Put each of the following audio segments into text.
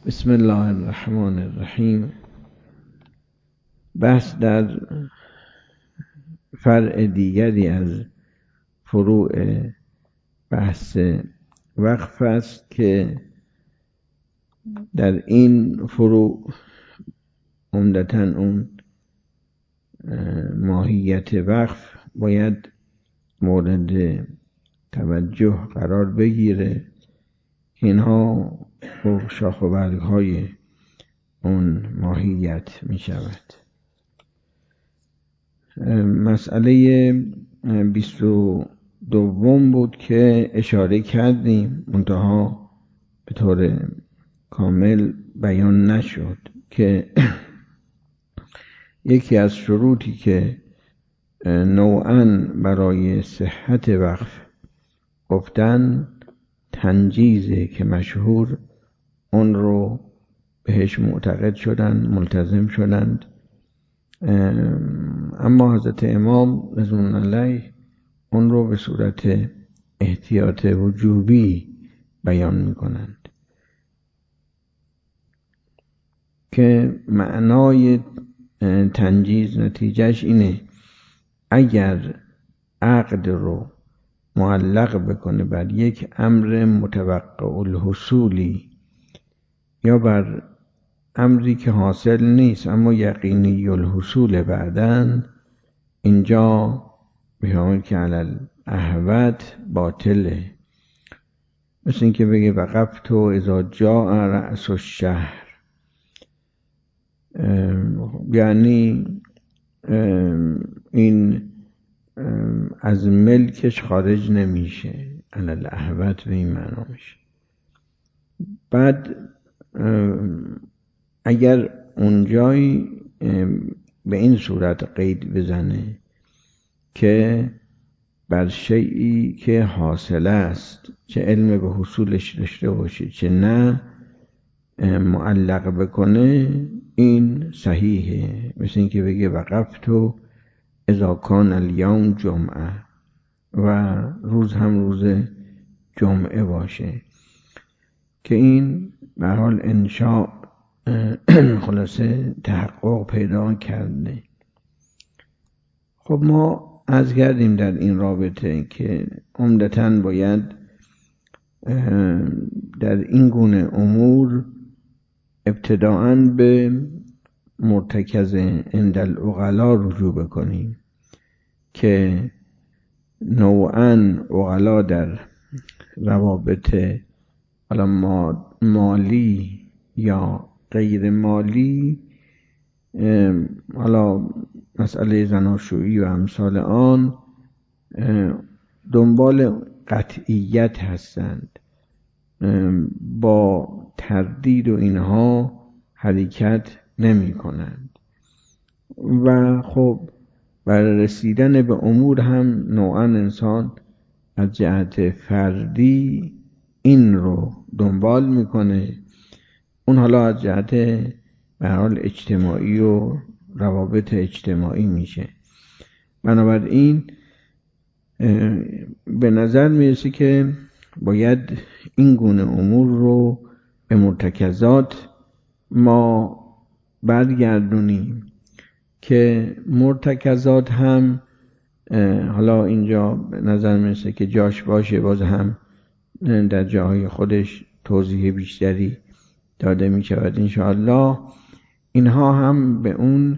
بسم الله الرحمن الرحیم. بحث در فرع دیگری از فروع بحث وقف است که در این فروع عمدتاً اون ماهیت وقف باید مورد توجه قرار بگیره. اینها شاخ و برگ های اون ماهیت می شود. مسئله 22 بود که اشاره کردیم، منتها به طور کامل بیان نشد که یکی از شروطی که نوعاً برای صحت وقف گفتن تنجیزه که مشهور اون رو بهش معتقد شدند، ملتزم شدند. اما حضرت امام رضوان الله علیه اون رو به صورت احتیاط وجوبی بیان میکنند که معنای تنجیز نتیجهش اینه: اگر عقد رو معلق بکنه بر یک امر متوقع الحصولی یا بر امری که حاصل نیست اما یقینی الحصول بعدن، اینجا بهمان که علل احوت باطله. مثل این که بگه وقفت اذا جاء رأس الشهر، یعنی این از ملکش خارج نمیشه، علل احوت به این معنا میشه. بعد اگر اونجایی به این صورت قید بزنه که بر شیئی که حاصل است، چه علم به حصولش داشته باشه چه نه، معلق بکنه، این صحیحه. مثل این که بگه وقفت اذا کان الیوم جمعه و روز هم روز جمعه باشه، که این به حال انشاء خلاصه تحقق پیدا کرده. خب ما عرض کردیم در این رابطه که عمدتاً باید در این گونه امور ابتداءً به مرتکز عند العقلا رجوع بکنیم که نوعاً عقلا در روابط مالی یا غیر مالی، حالا مسئله زناشویی و امثال آن، دنبال قطعیت هستند، با تردید و اینها حرکت نمی کنند. و خب برای رسیدن به امور هم نوعاً انسان از جهت فردی این رو دنبال میکنه، اون حالا از جهت به حال اجتماعی و روابط اجتماعی میشه. بنابراین به نظر میرسه که باید این گونه امور رو به مرتکزات ما برگردونیم که مرتکزات هم حالا اینجا به نظر میرسه که جاش باشه، باز هم در جاهای خودش توضیح بیشتری داده می شود انشاءالله. اینها هم به اون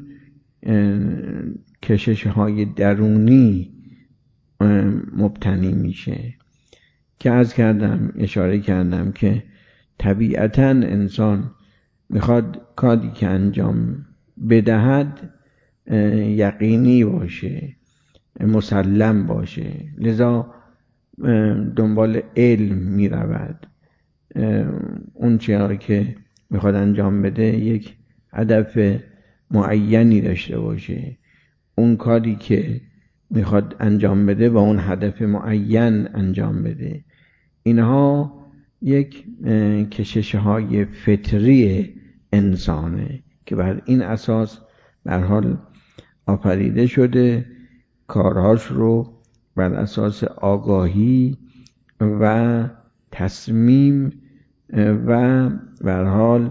کشش های درونی مبتنی میشه که اشاره کردم که طبیعتاً انسان میخواد کاری که انجام بدهد یقینی باشه، مسلم باشه، لذا دنبال علم می رود. اون چیزی که میخواد انجام بده یک هدف معینی داشته باشه، اون کاری که میخواد انجام بده با اون هدف معین انجام بده. اینها یک کشش های فطری انسانه که بر این اساس به هر حال آفریده شده، کارهاش رو بر اساس آگاهی و تصمیم و به هر حال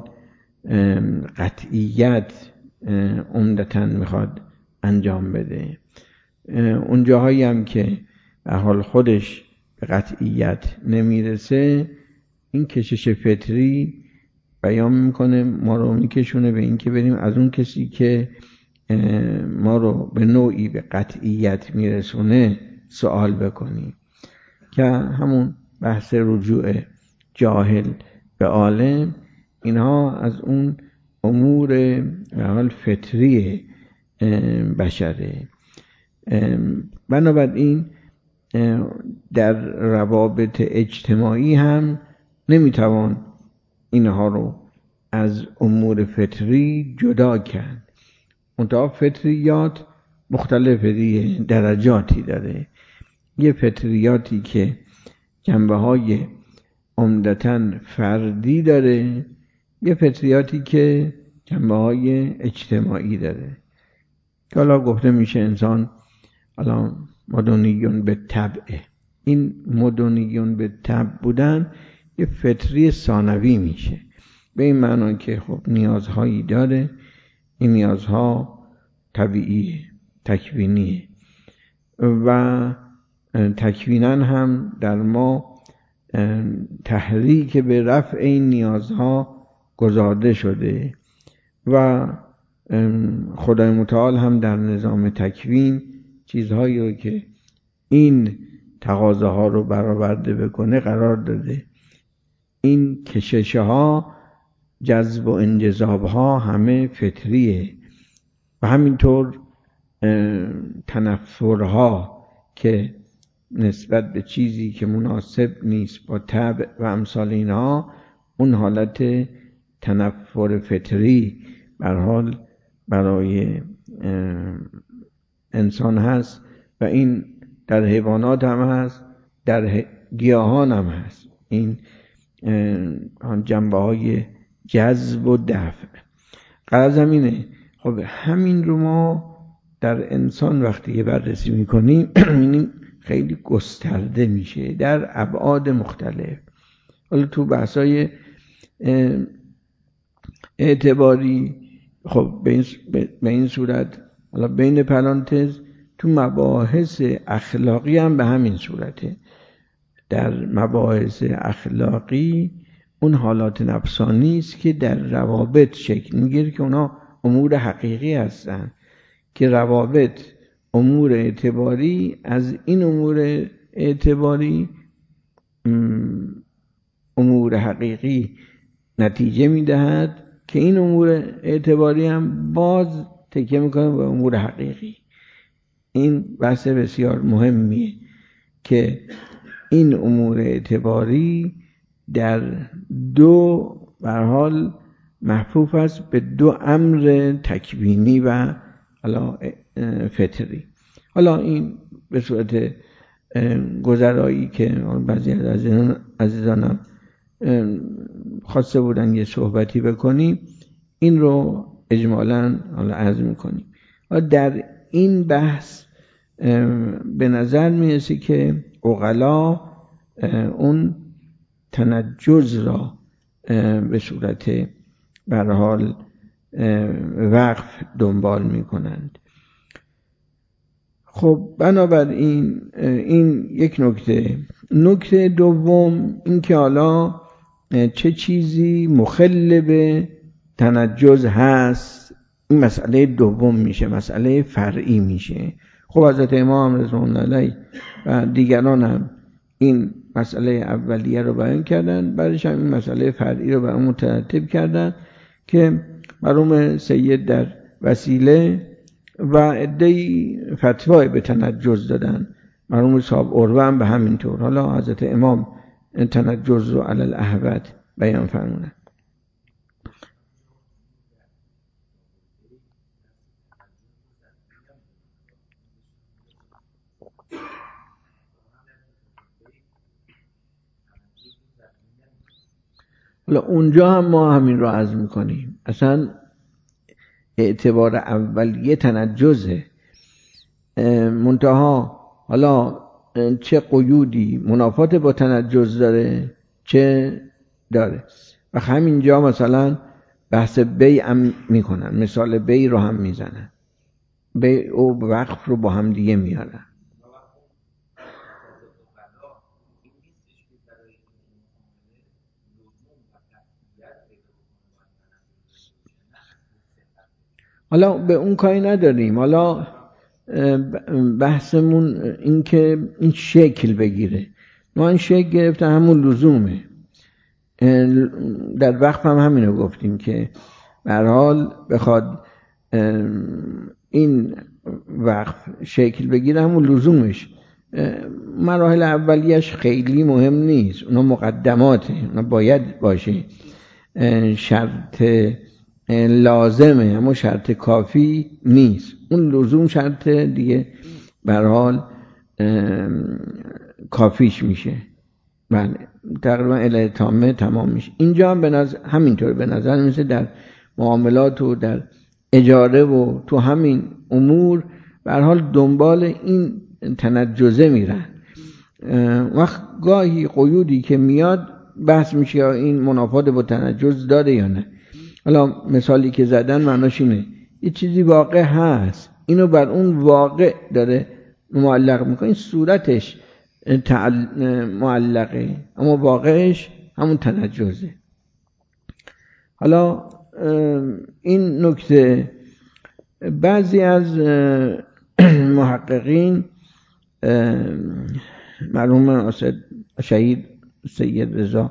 قطعیت عمدتاً میخواد انجام بده. اون جاهایی هم که به حال خودش به قطعیت نمیرسه، این کشش فطری بیان میکنه، ما رو میکشونه به این که بریم از اون کسی که ما رو به نوعی به قطعیت میرسونه سوال بکنیم، که همون بحث رجوع جاهل به عالم. اینها از اون امور به حال فطری بشره. بنابراین در روابط اجتماعی هم نمیتوان اینها رو از امور فطری جدا کرد. منتها فطریات مختلفه دیگه، درجاتی داره. یه فطریاتی که جنبه های عمدتاً فردی داره، یه فطریاتی که جنبه های اجتماعی داره، که حالا گفته میشه انسان حالا مدنیون به طبعه. این مدنیون به طبع بودن یه فطری ثانوی میشه، به این معنی که خب نیازهایی داره، این نیازها طبیعیه، تکوینیه، و تکویناً هم در ما تحریک به رفع این نیازها گذارده شده و خدای متعال هم در نظام تکوین چیزهایی رو که این تقاضاها رو برآورده بکنه قرار داده. این کشش ها، جذب و انجذاب ها همه فطریه، و همینطور تنفرها که نسبت به چیزی که مناسب نیست با طبع و امثال اینها، اون حالت تنفر فطری به هر حال برای انسان هست، و این در حیوانات هم هست، در گیاهان هم هست. این جنبه های جذب و دفع. غرض همینه. خب همین رو ما در انسان وقتی بررسی میکنیم این خیلی گسترده میشه در ابعاد مختلف. حالا تو بحثای اعتباری خب به این صورت، حالا بین پرانتز تو مباحث اخلاقی هم به همین صورته. در مباحث اخلاقی اون حالات نفسانی است که در روابط شکل میگیره که اونا امور حقیقی هستن، که روابط امور اعتباری از این امور اعتباری امور حقیقی نتیجه میدهد، که این امور اعتباری هم باز تکیه میکنه به امور حقیقی. این بحث بسیار مهمیه که این امور اعتباری در دو به هر حال محفوف است به دو امر تکوینی و حالا فطری. حالا این به صورت گذرایی که بعضی از عزیزانم خواسته بودن یه صحبتی بکنیم، این رو اجمالاً حالا عرض میکنیم. و در این بحث به نظر میرسه که عقلا اون تنجز را به صورت به هر حال وقف دنبال میکنند. خب بنابراین این یک نکته دوم این که حالا چه چیزی مخل به تنجز هست، این مسئله دوم میشه، مسئله فرعی میشه. خب حضرت امام رضوان الله علیه و دیگران هم این مسئله اولیه رو بیان کردن، بعدش هم این مسئله فرعی رو برام مترتب کردن که مرحوم سید در وسیله و عده‌ای فتوای به تنجز دادن، مرحوم صاحب عروه هم به همین طور. حالا حضرت امام تنجز رو علی الاحوط بیان فرمودن. حالا اونجا هم ما همین رو عرض میکنیم، اصلا اعتبار اولیه تنجزه، منتها حالا چه قیودی منافات با تنجز داره، چه داره و همینجا مثلا بحث بیع هم میکنن، مثال بیع رو هم میزنن، بیع و وقف رو با هم دیگه میارن. حالا به اون کاری نداریم، حالا بحثمون این که این شکل بگیره. ما این شکل گرفته همون لزومه. در وقف هم همینو گفتیم که به هر حال بخواد این وقف شکل بگیره همون لزومش. مراحل اولیش خیلی مهم نیست، اونا مقدماته، اونا باید باشه، شرط لازمه اما شرط کافی نیست. اون لزوم شرط دیگه به هر حال کافیش میشه. بله تقریبا الی تامه تمام میشه. اینجا هم همینطور به نظر میشه در معاملات و در اجاره و تو همین امور به هر حال دنبال این تنجزه میرن. وقت گاهی قیودی که میاد بحث میشه یا این منافات با تنجز داره یا نه. حالا مثالی که زدن معناش اینه یه چیزی واقع هست، اینو بر اون واقع داره معلق میکنه، این صورتش معلقه اما واقعش همون تنجزه. حالا این نکته بعضی از محققین مرحوم شهید سید رضا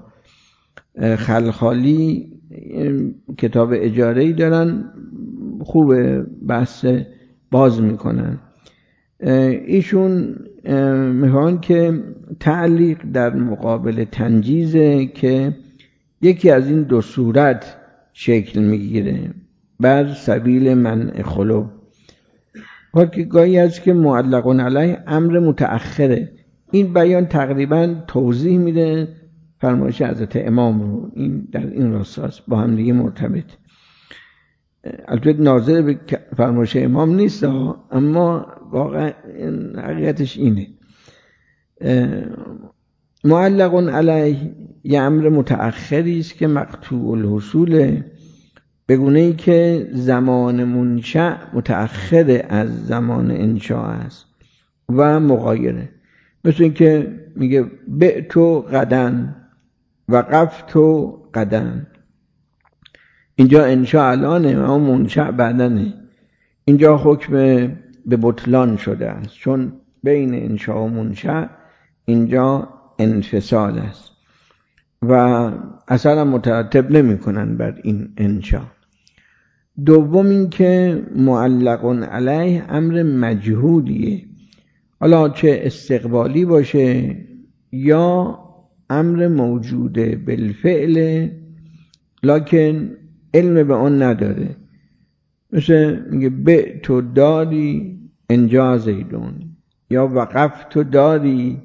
خلخالی کتاب اجاره‌ای دارن، خوب بحث باز میکنن. ایشون میگن که تعلیق در مقابل تنجیزه که یکی از این دو صورت شکل میگیره بر سبیل منع خلو. وقتی گاهی است که معلقون علیه امر متأخره. این بیان تقریبا توضیح میده فرمایش حضرت امام رو، این در این راستاست، با هم دیگه مرتبط. البته ناظر به فرمایش امام نیست اما واقعا حقیقتش اینه. معلقون علیه یه امر متأخری است که مقطوع الحصوله، به گونه‌ای که زمان منشأ متأخر از زمان انشاء است و مغایره. مثل این که میگه بعتو غدن وقفتو غدن، اینجا انشاء الانه اما منشأ بعدنه. اینجا حکم به بطلان شده است چون بین انشاء و منشأ اینجا انفصال است و اثر مترتب نمی کنن بر این انشاء. دوم این که معلقون علیه امر مجهولیه، حالا چه استقبالی باشه یا امر موجوده بالفعل لکن علم به آن نداره. مثل میگه بعتو داری انجا زیدون یا وقفتو داری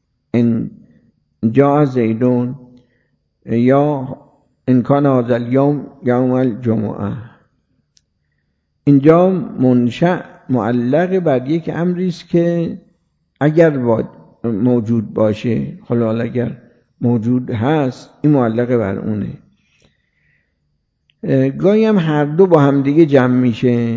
انجا زیدون یا انکان هذا اليوم یوم الجمعه. اینجا منشأ معلق بر یک امری است که اگر موجود باشه، حالا اگر موجود هست این معلق بر اونه. گاهی هم هر دو با هم دیگه جمع میشه.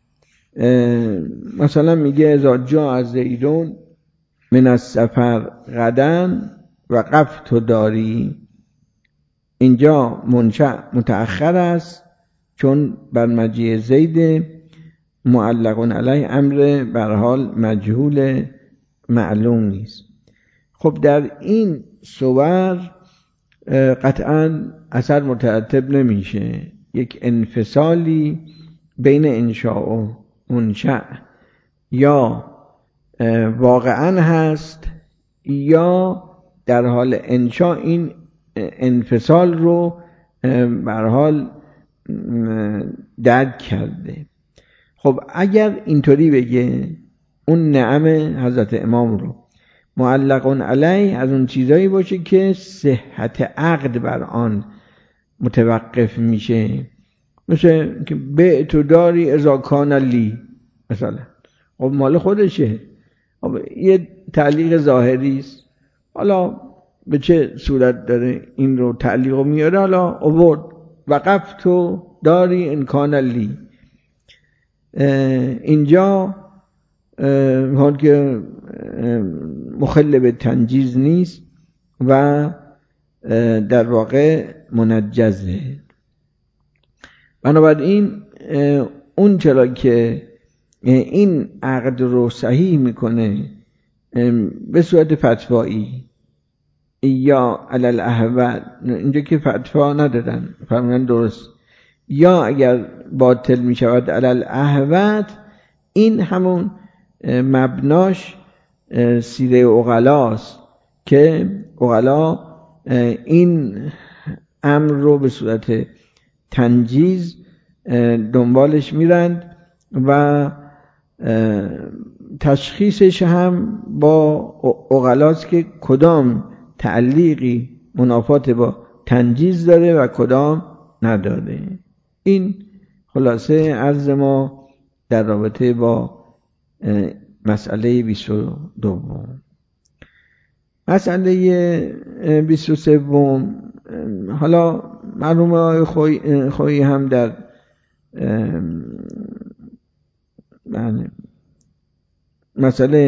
مثلا میگه اذا جاء زیدون من السفر غدا وقفت داری، اینجا منشأ متأخر است چون بر مجیء زید معلقون علیه امر به هر حال مجهول معلوم نیست. خب در این صور قطعا اثر مترتب نمیشه، یک انفصالی بین انشاء و منشأ یا واقعا هست یا در حال انشاء این انفصال رو به هر حال درک کرده. خب اگر اینطوری بگه اون نعم حضرت امام رو معلقون علیه از اون چیزایی باشه که صحت عقد بر آن متوقف میشه، مثل که بعتو داری اذا کان لی مثلا، خب مال خودشه، خب یه تعلیق ظاهری است. حالا به چه صورت داره این رو تعلیق میاره. حالا آورد وقفت و داری امکان لی. اینجا حال که مخل به تنجیز نیست و در واقع منجزه. بنابراین اون چرا که این عقد رو صحیح میکنه به صورت فتوایی یا علل احوال، اینجا که فتوا ندادن فرمودن درست، یا اگر باطل میشود علل احوال، این همون مبناش سیره عقلاست که عقلا این امر رو به صورت تنجیز دنبالش میرند و تشخیصش هم با عقلاست که کدام تعلیقی منافات با تنجیز داره و کدام نداره. این خلاصه عرض ما در رابطه با مسئله 22. مسئله 23 حالا مرحوم آقای خویی هم در مسئله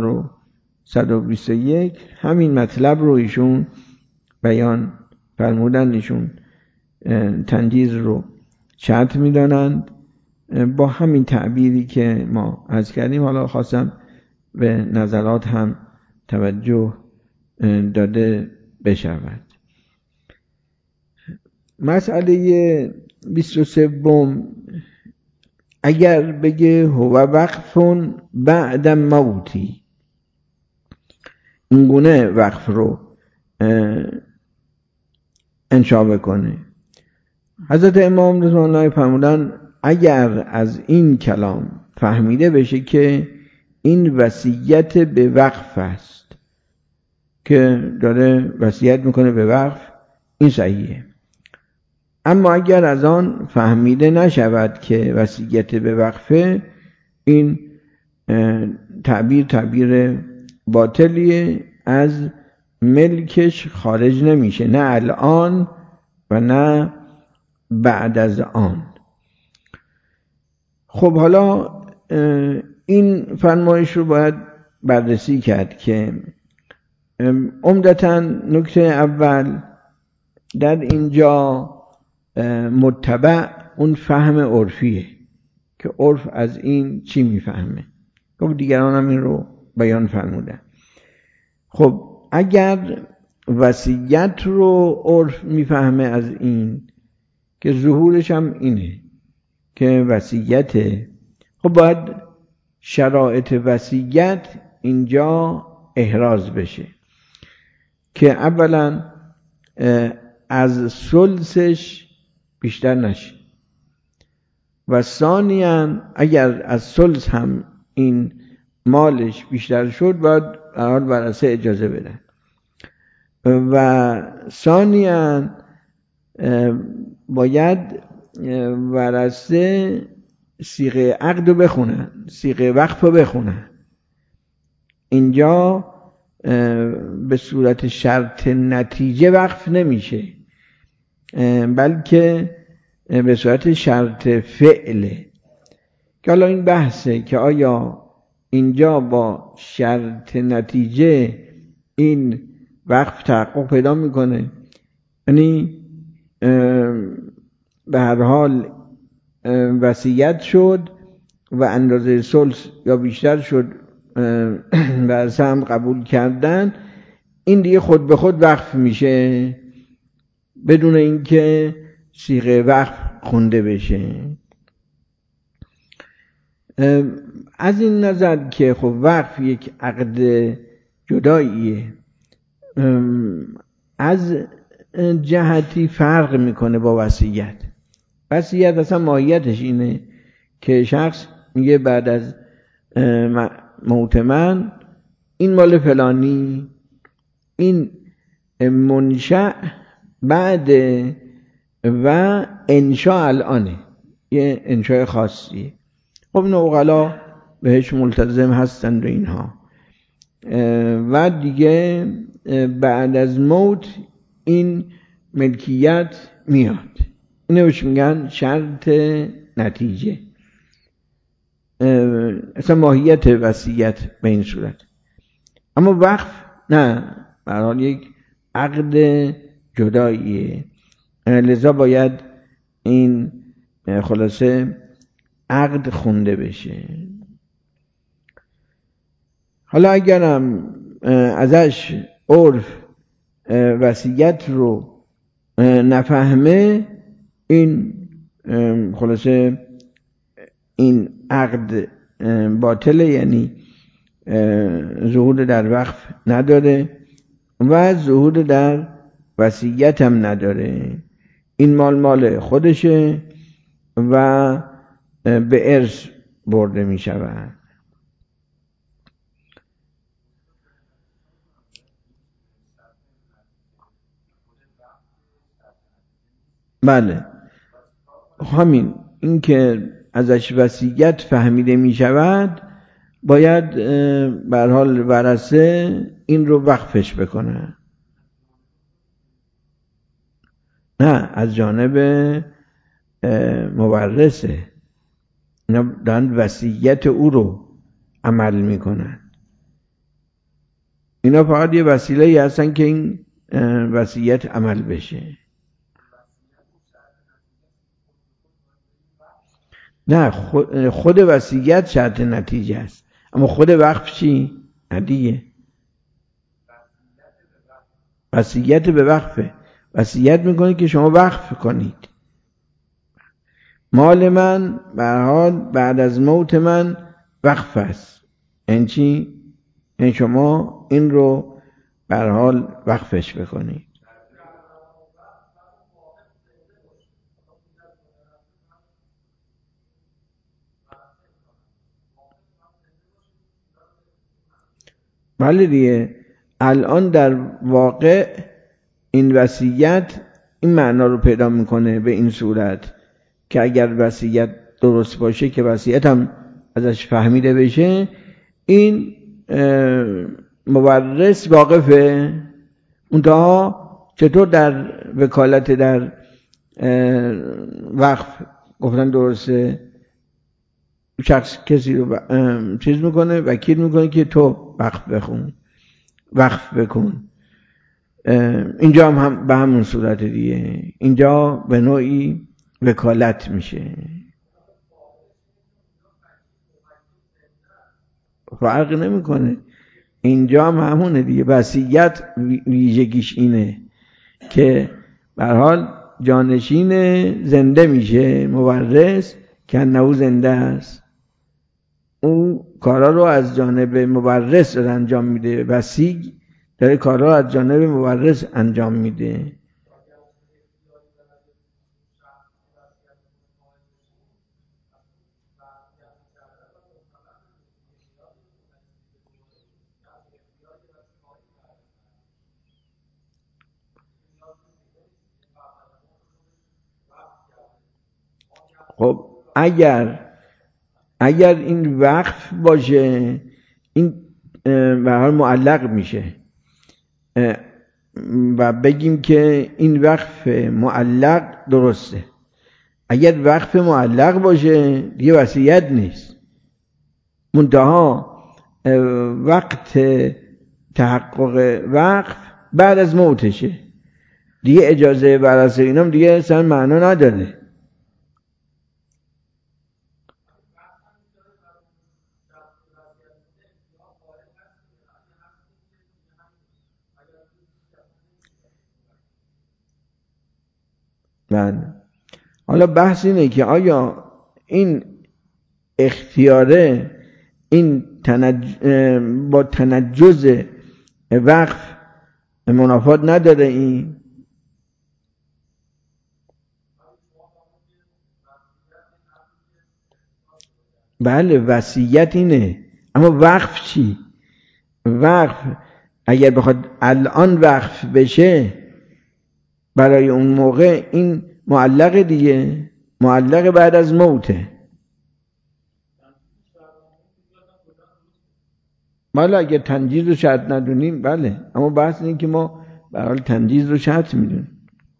1121 همین مطلب رو ایشون بیان فرمودن. ایشون تنجیز رو شرط میدانند با همین تعبیری که ما عرض کردیم. حالا خواستم به نظرات هم توجه داده بشود. مسئله 23 اگر بگه هو وقفون بعد موتی، این گونه وقف رو انشا بکنه. حضرت امام رضوان الله فرمودن اگر از این کلام فهمیده بشه که این وصیت به وقف است، که داره وصیت میکنه به وقف، این صحیحه. اما اگر از آن فهمیده نشود که وصیت به وقفه، این تعبیر باطلیه، از ملکش خارج نمیشه، نه الان و نه بعد از آن. خب حالا این فرمایش رو باید بررسی کرد که عمدتاً نکته اول در اینجا متبع اون فهم عرفیه که عرف از این چی میفهمه. خب دیگران هم این رو بیان فرمودن. خب اگر وصیت رو عرف میفهمه از این که ظهورش هم اینه که وصیته، خب باید شرایط وصیت اینجا احراز بشه که اولا از ثلثش بیشتر نشه و ثانیاً اگر از ثلث هم این مالش بیشتر شد باید ورثه اجازه بدن و ثانیاً باید ورثه صیغه عقد رو بخونن، صیغه وقف رو بخونن. اینجا به صورت شرط نتیجه وقف نمیشه، بلکه به صورت شرط فعله. که حالا این بحثه که آیا اینجا با شرط نتیجه این وقف تحقق پیدا میکنه، یعنی به هر حال وصیت شد و اندازه ثلث یا بیشتر شد و هم قبول کردن، این دیگه خود به خود وقف میشه بدون اینکه صیغه وقف خونده بشه. از این نظر که خب وقف یک عقد جداییه، از جهتی فرق میکنه با وصیت. وصیت اصلا ماهیتش اینه که شخص میگه بعد از موت من این مال فلانی، این منشأ بعد و انشاء الانه، یه انشاء خاصیه. خب نوغلا بهش ملتزم هستند و اینها. و دیگه بعد از موت این ملکیت میاد. اینو بهش میگن شرط نتیجه. اصلا ماهیت وصیت به این صورت. اما وقف نه، به هر حال یک عقد جداییه، لذا باید این خلاصه عقد خونده بشه. حالا اگرم ازش عرف وصیت رو نفهمه، این خلاصه این عقد باطله، یعنی ظهور در وقف نداره و ظهور در وصیت هم نداره. این مال خودشه و به ارث برده می شود. بله، همین این که ازش وصیت فهمیده می شود، باید به هر حال ورثه این رو وقفش بکنه. نه، از جانب مورثه، اینا دارن وصیت او رو عمل میکنن. اینا فقط یه وسیله هستن که این وصیت عمل بشه. نه، خود وصیت شرط نتیجه است، اما خود وقف چی؟ نه دیگه، وصیت به وقفه. وصیت میکنه که شما وقف کنید مال من به هر حال بعد از موت من وقف است. این چی؟ این شما این رو به هر حال وقفش بکنید. بله دیگه، الان در واقع این وصیت این معنا رو پیدا میکنه به این صورت که اگر وصیت درست باشه که وصیت هم ازش فهمیده بشه، این مورث واقفه. اونها چطور در وکالت در وقف گفتن درسته، شخص کسی رو چیز میکنه، وکیل میکنه که تو وقف بکن. اینجا هم به همون صورت دیگه، اینجا به نوعی وکالت میشه. فرق نمیکنه، اینجا هم همونه دیگه. وصیت ویژگیش اینه که به هر حال جانشین زنده میشه، مورث که انه زنده است، اون کارا رو از جانب مورث داره انجام میده، وصی داره کارا از جانب مورث انجام میده. خب اگر این وقف باشه، این به هر حال معلق میشه و بگیم که این وقف معلق درسته. اگر وقف معلق باشه دیگه وصیت نیست، منتها وقت تحقق وقف بعد از موتشه، دیگه اجازه ورثه اینام دیگه اصلا معنا نداره. حالا بحث اینه که آیا این اختیاره این با تنجز وقف منافات نداره؟ این بله، وصیت اینه، اما وقف چی؟ وقف اگر بخواد الان وقف بشه برای اون موقع، این معلق دیگه، معلق بعد از موته. بله اگه تنجیز رو شرط ندونیم بله، اما بحث اینه که ما به هر حال تنجیز رو شرط میدونیم.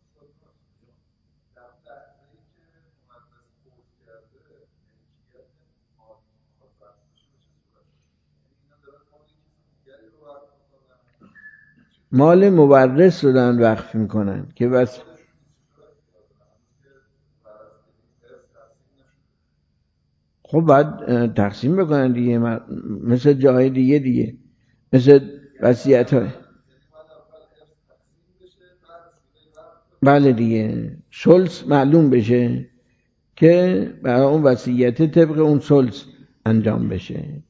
مال مورث رو دارن وقف میکنن که بس خب باید تقسیم بکنن دیگه، مثل جای دیگه مثل وصیت های. بله دیگه ثلث معلوم بشه که برای اون وصیت طبق اون ثلث انجام بشه.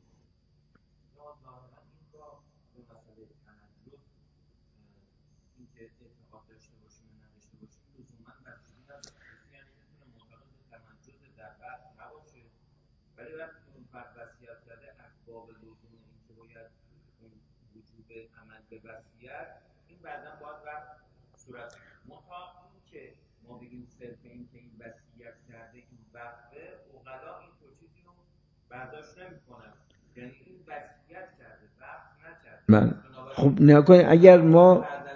ولی وقتی اون فرد وصیت کرده اسباب لزوم این که باید اون وجوب عمل به وصیت این بعدا باید وقت صورت منتها این که ما بگیم صرف این که این وصیت کرده این وقته عقلا این تو چیزی رو برداشت نمی‌کنن، یعنی این وصیت کرده وقت نکرده. من خب نکنید اگر ما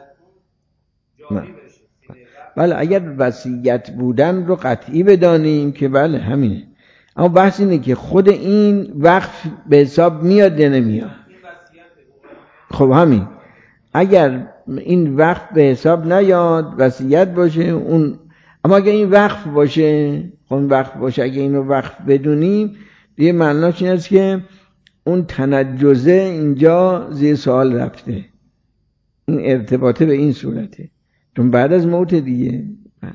بله اگر وصیت بودن رو قطعی بدانیم که بله همینه، اما بحث اینه که خود این وقف به حساب میاد یا نمیاد. خب همین اگر این وقف به حساب نیاد وصیت باشه اون، اما اگر این وقف باشه، خب این وقف باشه اگر اینو وقف بدونیم دیگه معناش این است که اون تنجزه اینجا زیر سوال رفته، این ارتباطه به این صورته چون بعد از موت دیگه.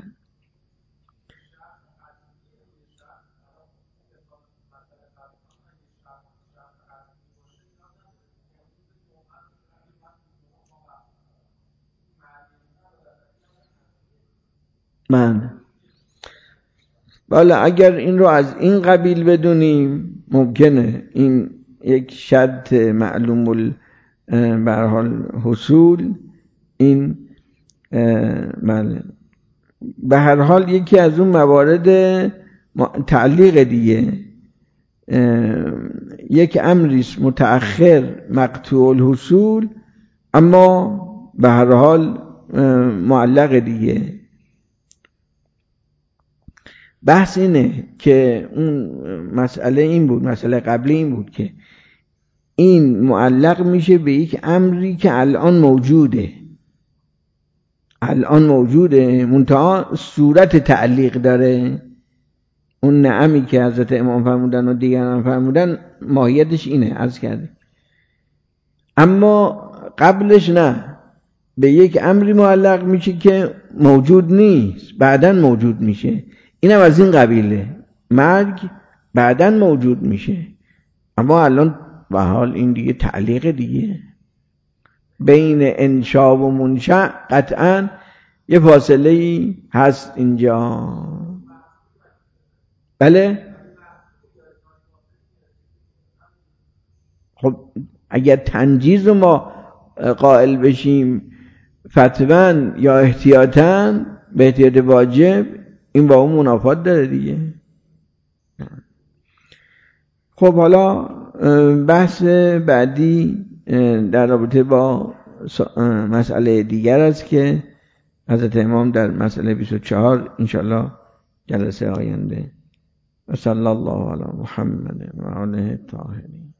بله اگر این رو از این قبیل بدونیم ممکنه این یک شرط معلوم به هر حال حصول، این بله به هر حال یکی از اون موارد تعلیق دیگه، یک امریست متأخر مقطوع الحصول اما به هر حال معلق دیگه. بحث اینه که اون مسئله این بود، مسئله قبلی این بود که این معلق میشه به یک امری که الان موجوده منتها صورت تعلیق داره. اون نعمی که حضرت امام فرمودن و دیگران فرمودن ماهیتش اینه عرض کرده، اما قبلش نه، به یک امری معلق میشه که موجود نیست بعداً موجود میشه. اینم از این قبیله، مرگ بعداً موجود میشه اما الان به حال این دیگه تعلیق دیگه، بین انشا و منشأ قطعاً یه فاصله هست اینجا. بله خب اگر تنجیز رو ما قائل بشیم فتواً یا احتیاطاً به احتیاط واجب، این با اون منافات داره دیگه. خب حالا بحث بعدی در رابطه با مسئله دیگر است که حضرت امام در مسئله 24 انشاءالله جلسه آینده. و صلی الله علی محمد و آله الطاهرین.